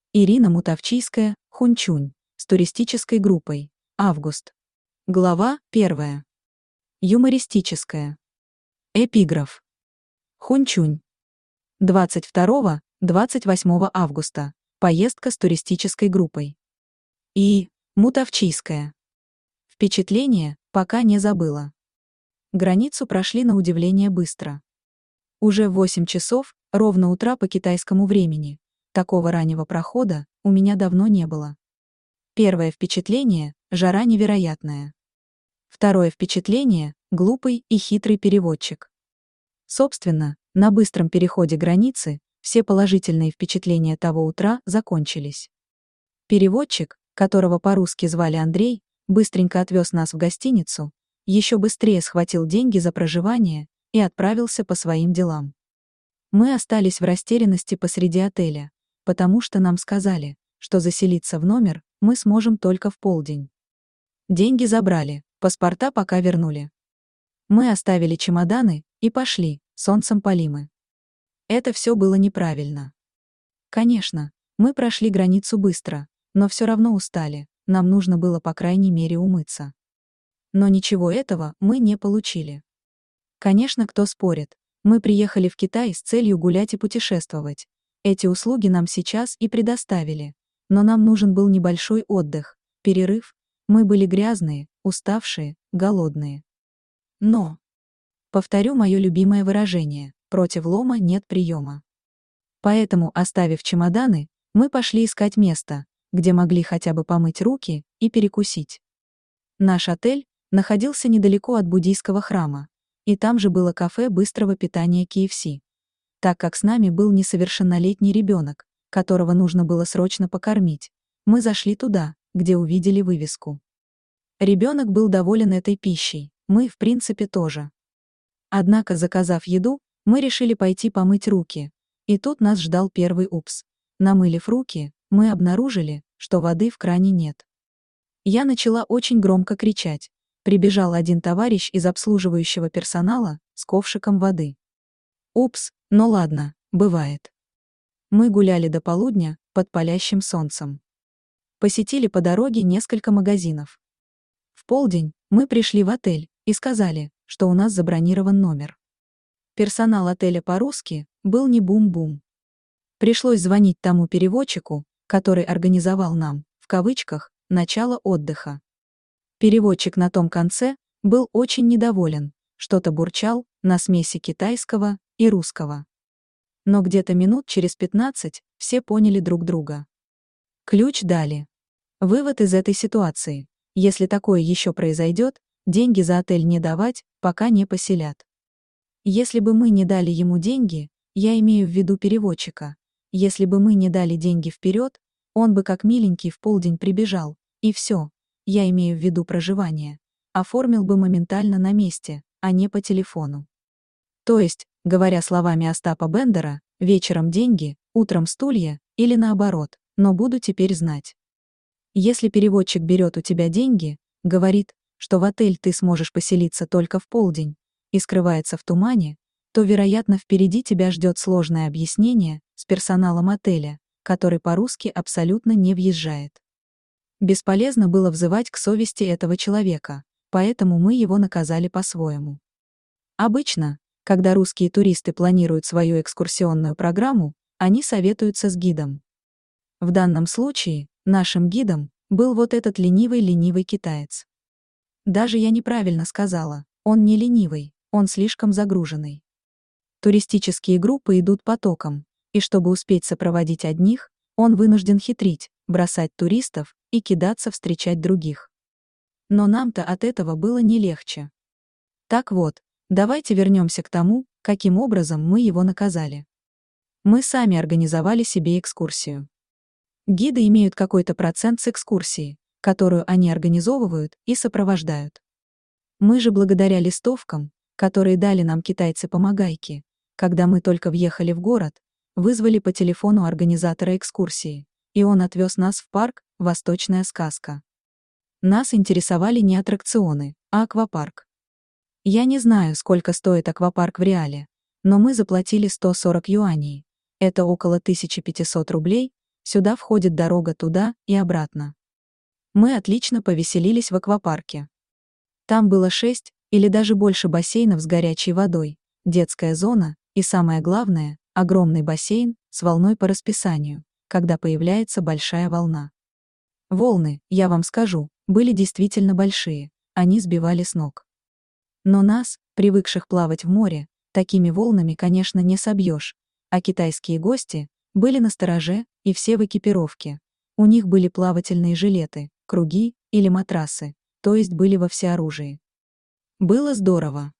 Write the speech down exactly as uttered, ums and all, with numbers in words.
Ирина Мутовчийская, Хунчунь, с туристической группой. Август. Глава первая. Юмористическая. Эпиграф. Хунчунь. двадцать второго — двадцать восьмого августа. Поездка с туристической группой. И. Мутовчийская. Впечатление, пока не забыла. Границу прошли на удивление быстро. Уже в восемь часов, ровно утра по китайскому времени. Такого раннего прохода у меня давно не было. Первое впечатление – жара невероятная. Второе впечатление – глупый и хитрый переводчик. Собственно, на быстром переходе границы все положительные впечатления того утра закончились. Переводчик, которого по-русски звали Андрей, быстренько отвез нас в гостиницу, еще быстрее схватил деньги за проживание и отправился по своим делам. Мы остались в растерянности посреди отеля, потому что нам сказали, что заселиться в номер мы сможем только в полдень. Деньги забрали, паспорта пока вернули. Мы оставили чемоданы и пошли, солнцем палимы. Это все было неправильно. Конечно, мы прошли границу быстро, но все равно устали, нам нужно было по крайней мере умыться. Но ничего этого мы не получили. Конечно, кто спорит, мы приехали в Китай с целью гулять и путешествовать. Эти услуги нам сейчас и предоставили. Но нам нужен был небольшой отдых, перерыв. Мы были грязные, уставшие, голодные. Но, повторю мое любимое выражение, против лома нет приема. Поэтому, оставив чемоданы, мы пошли искать место, где могли хотя бы помыть руки и перекусить. Наш отель находился недалеко от буддийского храма, и там же было кафе быстрого питания кей эф си. Так как с нами был несовершеннолетний ребенок, которого нужно было срочно покормить, мы зашли туда, где увидели вывеску. Ребенок был доволен этой пищей, мы, в принципе, тоже. Однако, заказав еду, мы решили пойти помыть руки, и тут нас ждал первый упс. Намылив руки, мы обнаружили, что воды в кране нет. Я начала очень громко кричать. Прибежал один товарищ из обслуживающего персонала с ковшиком воды. Упс, ну ладно, бывает. Мы гуляли до полудня под палящим солнцем. Посетили по дороге несколько магазинов. В полдень мы пришли в отель и сказали, что у нас забронирован номер. Персонал отеля по-русски был не бум-бум. Пришлось звонить тому переводчику, который организовал нам, в кавычках, начало отдыха. Переводчик на том конце был очень недоволен, что-то бурчал на смеси китайского и русского. Но где-то минут через пятнадцать все поняли друг друга. Ключ дали. Вывод из этой ситуации: если такое еще произойдет, деньги за отель не давать, пока не поселят. Если бы мы не дали ему деньги, я имею в виду переводчика, если бы мы не дали деньги вперед, он бы как миленький в полдень прибежал, и все, я имею в виду проживание, оформил бы моментально на месте, а не по телефону. То есть, говоря словами Остапа Бендера, вечером деньги, утром стулья, или наоборот, но буду теперь знать. Если переводчик берет у тебя деньги, говорит, что в отель ты сможешь поселиться только в полдень, и скрывается в тумане, то, вероятно, впереди тебя ждет сложное объяснение с персоналом отеля, который по-русски абсолютно не въезжает. Бесполезно было взывать к совести этого человека, поэтому мы его наказали по-своему. Обычно, когда русские туристы планируют свою экскурсионную программу, они советуются с гидом. В данном случае нашим гидом был вот этот ленивый-ленивый китаец. Даже я неправильно сказала, он не ленивый, он слишком загруженный. Туристические группы идут потоком, и чтобы успеть сопроводить одних, он вынужден хитрить, бросать туристов и кидаться встречать других. Но нам-то от этого было не легче. Так вот, давайте вернемся к тому, каким образом мы его наказали. Мы сами организовали себе экскурсию. Гиды имеют какой-то процент с экскурсии, которую они организовывают и сопровождают. Мы же благодаря листовкам, которые дали нам китайцы-помогайки, когда мы только въехали в город, вызвали по телефону организатора экскурсии, и он отвез нас в парк «Восточная сказка». Нас интересовали не аттракционы, а аквапарк. Я не знаю, сколько стоит аквапарк в реале, но мы заплатили сто сорок юаней, это около тысяча пятьсот рублей, Сюда входит дорога туда и обратно. Мы отлично повеселились в аквапарке. Там было шесть или даже больше бассейнов с горячей водой, детская зона и, самое главное, огромный бассейн с волной по расписанию, когда появляется большая волна. Волны, я вам скажу, были действительно большие, они сбивали с ног. Но нас, привыкших плавать в море, такими волнами, конечно, не собьешь, а китайские гости были настороже и все в экипировке. У них были плавательные жилеты, круги или матрасы, то есть были во всеоружии. Было здорово.